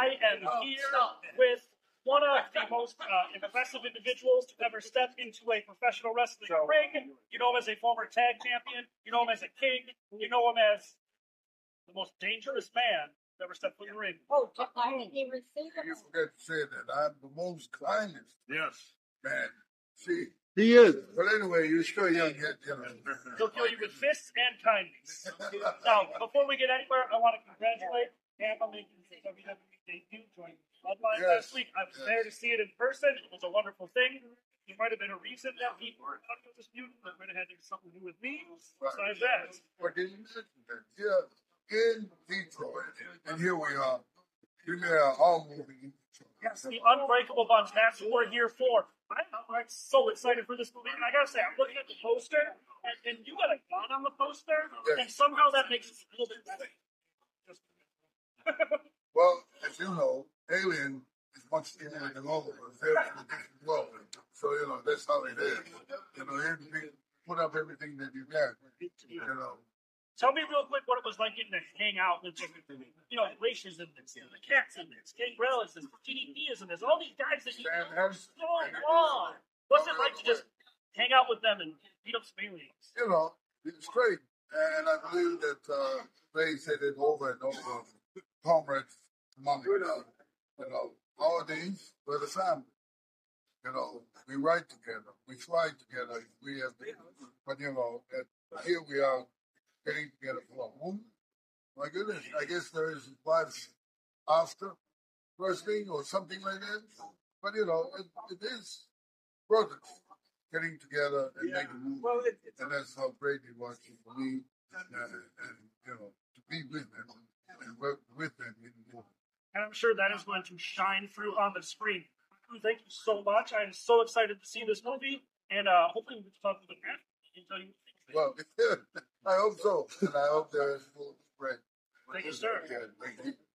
I am here with one of the most impressive individuals to ever step into a professional wrestling ring. You know him as a former tag champion. You know him as a king. You know him as the most dangerous man to ever step foot in the ring. Oh, I didn't even receive it. You forget to say that I'm the most kindest. Yes. Man, see. He is. But anyway, you're still young yet, you know. He'll kill you with fists and kindness. Now, before we get anywhere, I want to congratulate Cam on making his WWE debut, joining Bloodline last week. I was there to see it in person. It was a wonderful thing. There might have been a reason that people were talking about this feud, but it might have had something to do with me. Besides that. But did you mention that? Yeah, in Detroit, and here we are. We made our movie. Yes, the Unbreakable Bunch. That's what we're here for. I'm so excited for this movie. And I gotta say, I'm looking at the poster, and you got a gun on the poster, and somehow that makes it a little bit better. Well, as you know, Alien is much easier than all of us. They're in a different world. So, you know, that's how it is. You know, everything, put up everything that you got. You know. Tell me real quick what it was like getting to hang out with, you know, Glaciers in this, the Cats in this, Gangrel is in this, TDP is in this, all these guys that you know so long. What's it like to just hang out with them and beat up some aliens? You know, it's great. And I believe that they said it over and over. Comrades among you know, all these were the family. You know, we write together, we fly together, we have, but you know, here we are getting together for a movie. My goodness, I guess there is life after wrestling or something like that. But you know, it is brothers getting together and making a movie. Well, and that's how great it was for me, and you know, to be with them and work with them in the movie. And I'm sure that is going to shine through on the screen. Thank you so much. I am so excited to see this movie, and hopefully we can talk a bit after and tell you. Well, I hope so, and I hope there is full spread. Thank you, sir. Yeah, thank you.